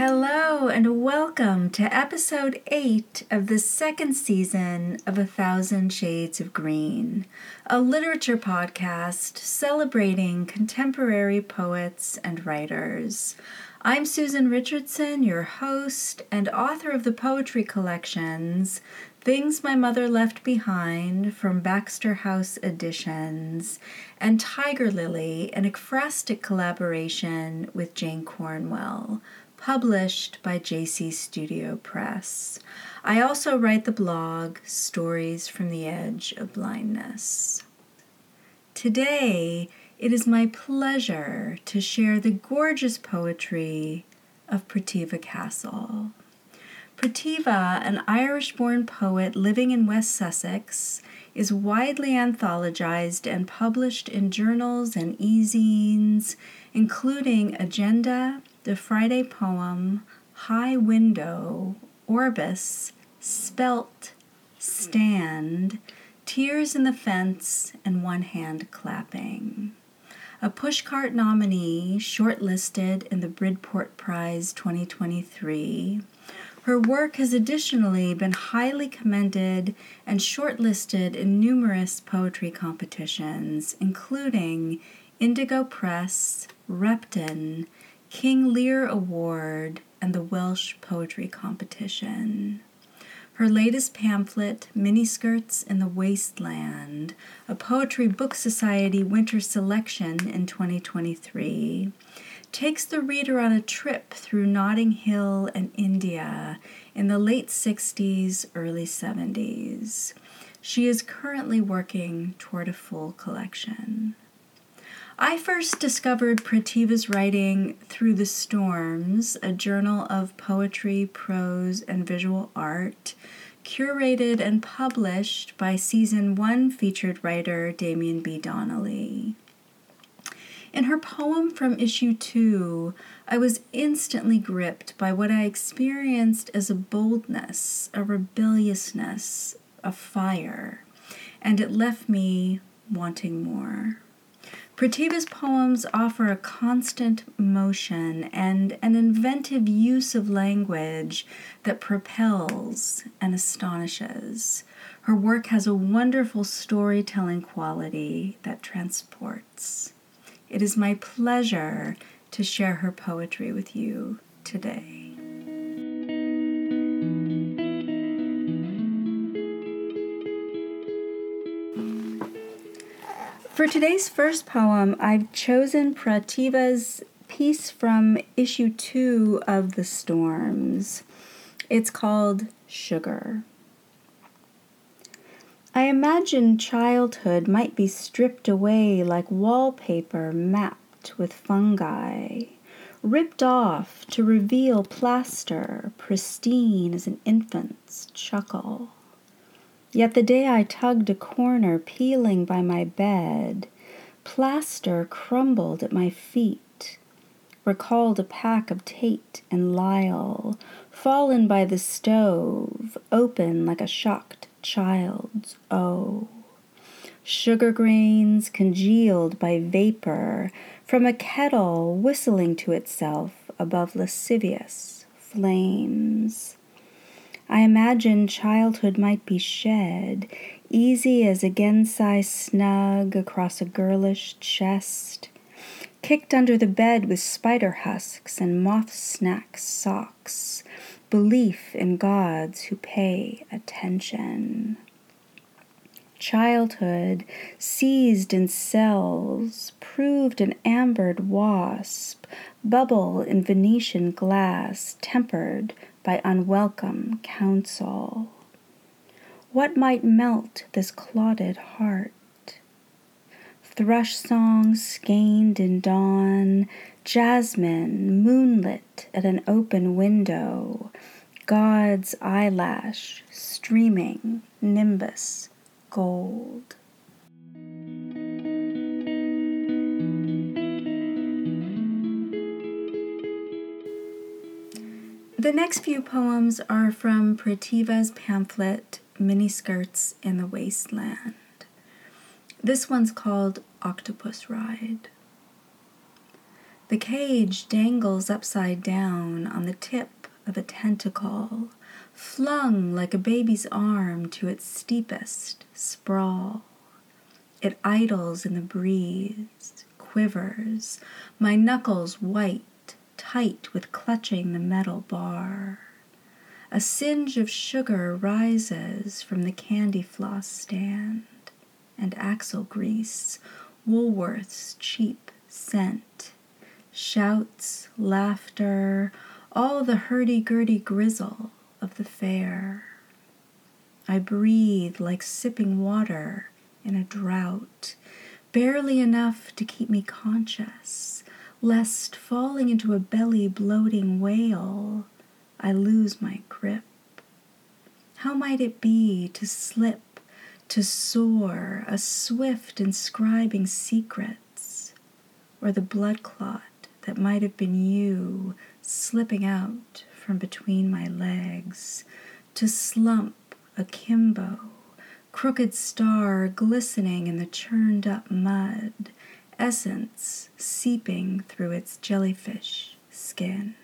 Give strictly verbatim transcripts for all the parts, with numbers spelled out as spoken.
Hello and welcome to episode eight of the second season of A Thousand Shades of Green, a literature podcast celebrating contemporary poets and writers. I'm Susan Richardson, your host and author of the poetry collections Things My Mother Left Behind from Baxter House Editions, and Tiger Lily, an ekphrastic collaboration with Jane Cornwell, published by J C Studio Press. I also write the blog Stories from the Edge of Blindness. Today, it is my pleasure to share the gorgeous poetry of Prativa Castle. Prativa, an Irish-born poet living in West Sussex, is widely anthologized and published in journals and e-zines, including Agenda, The Friday Poem, High Window, Orbis, Spelt, Stand, Tears in the Fence, and One Hand Clapping. A Pushcart nominee, shortlisted in the Bridport Prize twenty twenty-three, her work has additionally been highly commended and shortlisted in numerous poetry competitions, including Indigo Press, Repton, King Lear Award, and the Welsh Poetry Competition. Her latest pamphlet, Miniskirts in the Wasteland, a Poetry Book Society Winter Selection in twenty twenty-three, takes the reader on a trip through Notting Hill and India in the late sixties, early seventies. She is currently working toward a full collection. I first discovered Prativa's writing through The Storms, a journal of poetry, prose, and visual art, curated and published by season one featured writer Damien B. Donnelly. In her poem from issue two, I was instantly gripped by what I experienced as a boldness, a rebelliousness, a fire, and it left me wanting more. Prativa's poems offer a constant motion and an inventive use of language that propels and astonishes. Her work has a wonderful storytelling quality that transports. It is my pleasure to share her poetry with you today. For today's first poem, I've chosen Prativa's piece from issue two of The Storms. It's called Sugar. I imagine childhood might be stripped away like wallpaper mapped with fungi, ripped off to reveal plaster, pristine as an infant's chuckle. Yet the day I tugged a corner peeling by my bed, plaster crumbled at my feet, recalled a pack of Tate and Lyle, fallen by the stove, open like a shocked child's O. Sugar grains congealed by vapor from a kettle whistling to itself above lascivious flames. I imagine childhood might be shed, easy as a Gensai snug across a girlish chest, kicked under the bed with spider husks and moth-snack socks, belief in gods who pay attention. Childhood, seized in cells, proved an ambered wasp, bubble in Venetian glass, tempered by unwelcome counsel. What might melt this clotted heart? Thrush songs skeined in dawn, jasmine moonlit at an open window, God's eyelash streaming nimbus gold. The next few poems are from Prativa's pamphlet, Miniskirts in the Wasteland. This one's called Octopus Ride. The cage dangles upside down on the tip of a tentacle, flung like a baby's arm to its steepest sprawl. It idles in the breeze, quivers, my knuckles white, tight with clutching the metal bar. A singe of sugar rises from the candy floss stand, and axle grease, Woolworth's cheap scent. Shouts, laughter, all the hurdy-gurdy grizzle of the fair. I breathe like sipping water in a drought, barely enough to keep me conscious, lest falling into a belly-bloating wail, I lose my grip. How might it be to slip, to soar, a swift inscribing secrets, or the blood clot that might have been you slipping out from between my legs, to slump akimbo, crooked star glistening in the churned-up mud, essence seeping through its jellyfish skin.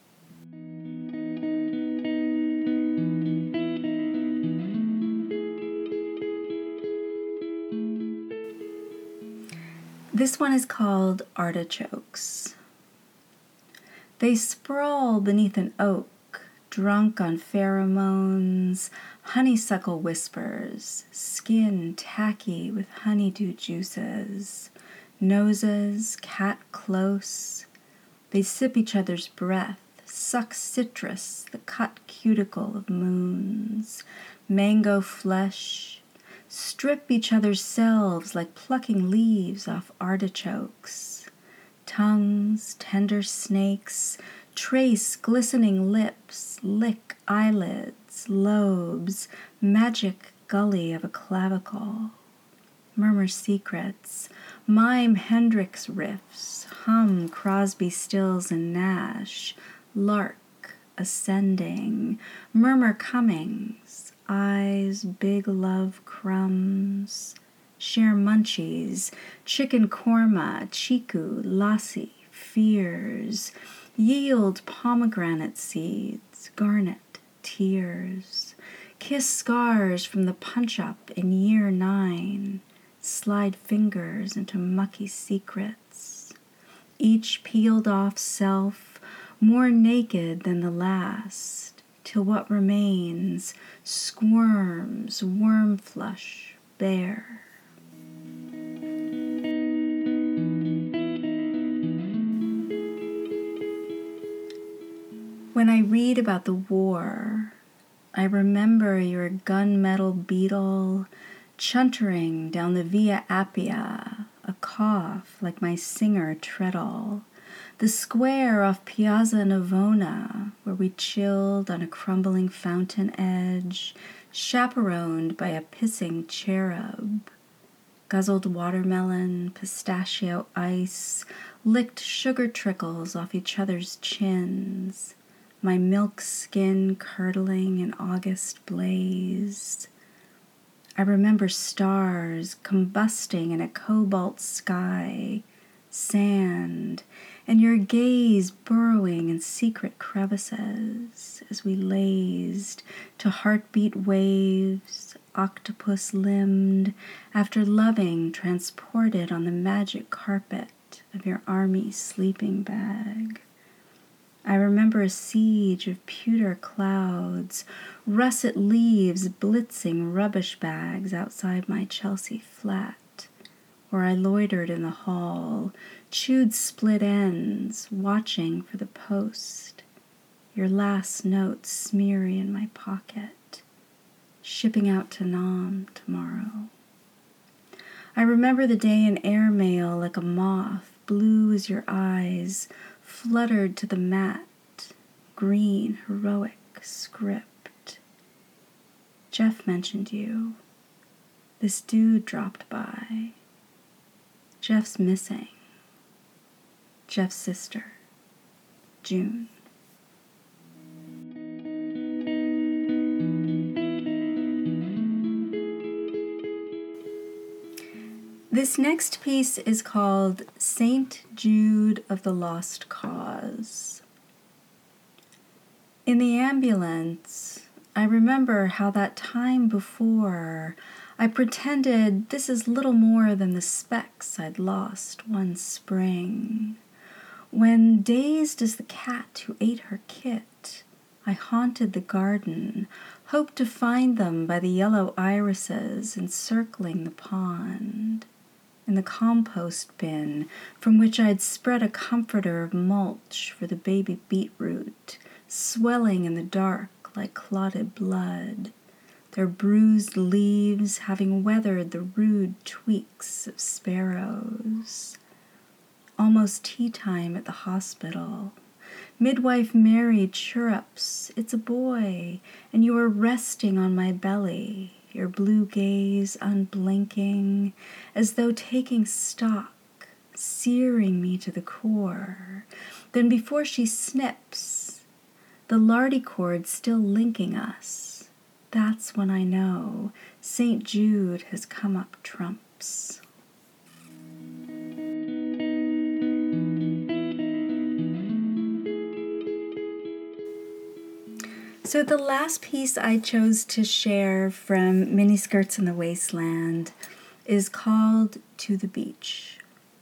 This one is called Artichokes. They sprawl beneath an oak, drunk on pheromones, honeysuckle whispers, skin tacky with honeydew juices, noses cat close. They sip each other's breath, suck citrus, the cut cuticle of moons, mango flesh, strip each other's selves like plucking leaves off artichokes. Tongues, tender snakes, trace glistening lips, lick eyelids, lobes, magic gully of a clavicle. Murmur secrets, mime Hendrix riffs, hum Crosby, Stills, and Nash, lark ascending, murmur comings, eyes, big love crumbs, share munchies, chicken korma, chiku, lassi, fears, yield pomegranate seeds, garnet, tears, kiss scars from the punch-up in year nine, slide fingers into mucky secrets, each peeled off self, more naked than the last, till what remains squirms, worm flush, bare. When I read about the war, I remember your gunmetal beetle chuntering down the Via Appia, a cough like my singer treadle, the square off Piazza Navona, where we chilled on a crumbling fountain edge, chaperoned by a pissing cherub, guzzled watermelon, pistachio ice, licked sugar trickles off each other's chins, my milk skin curdling in August blaze. I remember stars combusting in a cobalt sky, sand, and your gaze burrowing in secret crevices as we lazed to heartbeat waves, octopus-limbed, after loving transported on the magic carpet of your army sleeping bag. I remember a siege of pewter clouds, russet leaves blitzing rubbish bags outside my Chelsea flat, where I loitered in the hall, chewed split ends, watching for the post, your last note smeary in my pocket, shipping out to Nam tomorrow. I remember the day in airmail like a moth, blue as your eyes, fluttered to the mat, green, heroic script. Jeff mentioned you. This dude dropped by. Jeff's missing. Jeff's sister, June. This next piece is called Saint Jude of the Lost Cause. In the ambulance, I remember how that time before I pretended this is little more than the specks I'd lost one spring, when, dazed as the cat who ate her kit, I haunted the garden, hoped to find them by the yellow irises encircling the pond, in the compost bin from which I'd spread a comforter of mulch for the baby beetroot, swelling in the dark like clotted blood, their bruised leaves having weathered the rude tweaks of sparrows. Almost tea time at the hospital. Midwife Mary chirrups, "It's a boy, and you are resting on my belly," your blue gaze unblinking, as though taking stock, searing me to the core. Then before she snips, the lardy cord still linking us, that's when I know Saint Jude has come up trumps. So the last piece I chose to share from Miniskirts in the Wasteland is called To the Beach.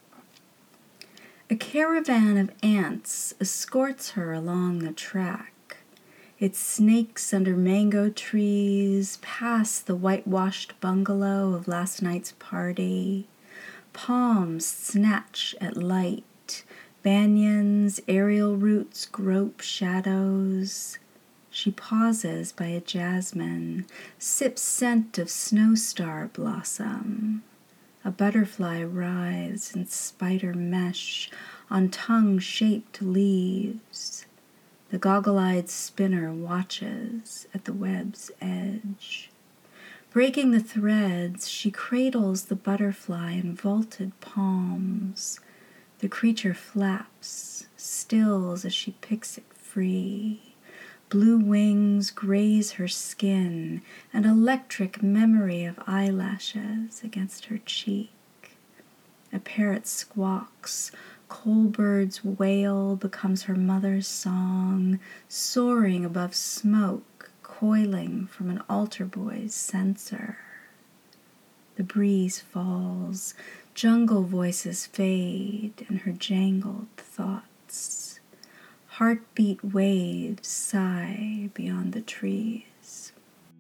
A caravan of ants escorts her along the track. It snakes under mango trees, past the whitewashed bungalow of last night's party. Palms snatch at light. Banyans, aerial roots grope shadows. She pauses by a jasmine, sips scent of snowstar blossom. A butterfly writhes in spider mesh on tongue-shaped leaves. The goggle-eyed spinner watches at the web's edge. Breaking the threads, she cradles the butterfly in vaulted palms. The creature flaps, stills as she picks it free. Blue wings graze her skin, an electric memory of eyelashes against her cheek. A parrot squawks, coal bird's wail becomes her mother's song, soaring above smoke, coiling from an altar boy's censer. The breeze falls, jungle voices fade, and her jangled thoughts. Heartbeat waves sigh beyond the trees.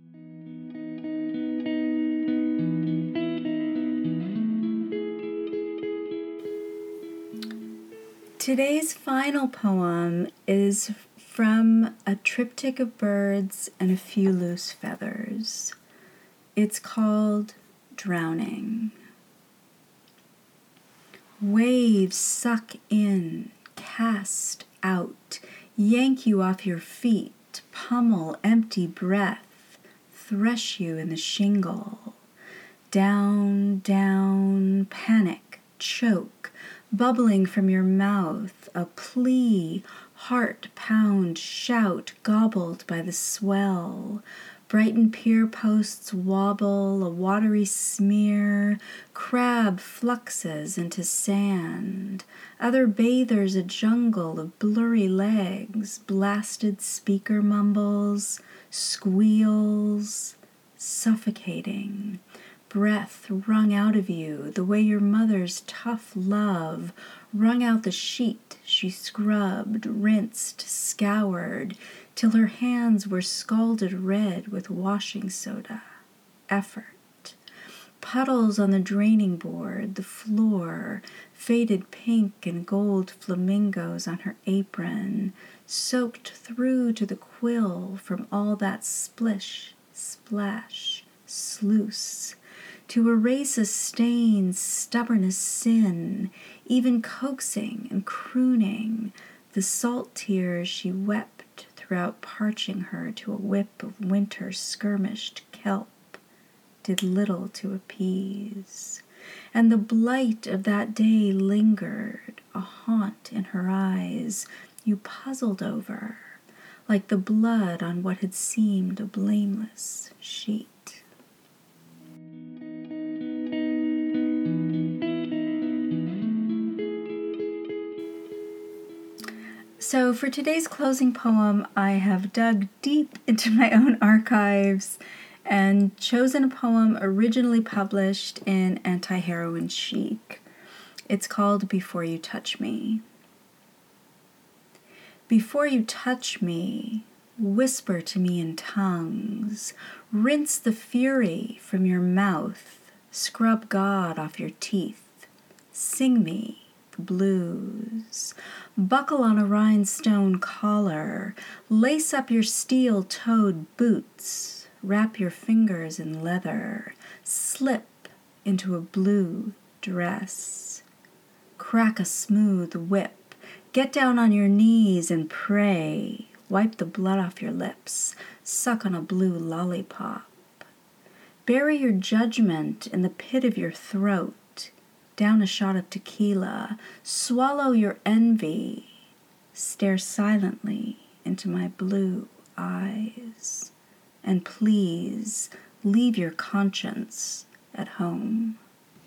Today's final poem is from a triptych of birds and a few loose feathers. It's called Drowning. Waves suck in, cast out, yank you off your feet, pummel empty breath, thresh you in the shingle. Down, down, panic, choke, bubbling from your mouth, a plea, heart pound, shout, gobbled by the swell. Brighton pier posts wobble, a watery smear, crab fluxes into sand. Other bathers a jungle of blurry legs, blasted speaker mumbles, squeals, suffocating. Breath wrung out of you the way your mother's tough love wrung out the sheet she scrubbed, rinsed, scoured, till her hands were scalded red with washing soda. Effort. Puddles on the draining board, the floor, faded pink and gold flamingos on her apron, soaked through to the quill from all that splish, splash, sluice. To erase a stain stubborn as sin, even coaxing and crooning, the salt tears she wept throughout parching her to a whip of winter skirmished kelp, did little to appease. And the blight of that day lingered, a haunt in her eyes you puzzled over, like the blood on what had seemed a blameless sheet. So for today's closing poem, I have dug deep into my own archives and chosen a poem originally published in Anti-Heroin Chic. It's called Before You Touch Me. Before you touch me, whisper to me in tongues, rinse the fury from your mouth, scrub God off your teeth, sing me the blues, buckle on a rhinestone collar, lace up your steel-toed boots, wrap your fingers in leather, slip into a blue dress, crack a smooth whip, get down on your knees and pray, wipe the blood off your lips, suck on a blue lollipop, bury your judgment in the pit of your throat, down a shot of tequila, swallow your envy, stare silently into my blue eyes, and please leave your conscience at home.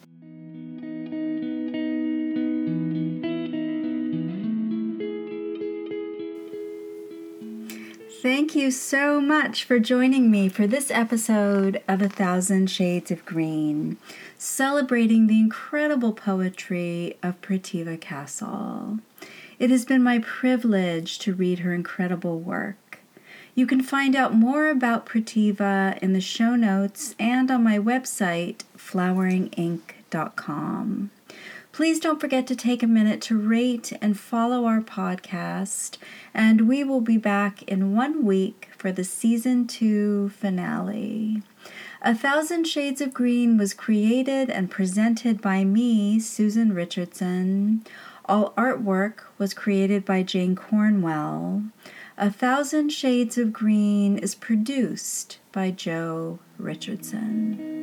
Thank you so much for joining me for this episode of A Thousand Shades of Green, celebrating the incredible poetry of Pratibha Castle. It has been my privilege to read her incredible work. You can find out more about Pratibha in the show notes and on my website, flowering ink dot com. Please don't forget to take a minute to rate and follow our podcast, and we will be back in one week for the season two finale. A Thousand Shades of Green was created and presented by me, Susan Richardson. All artwork was created by Jane Cornwell. A Thousand Shades of Green is produced by Joe Richardson.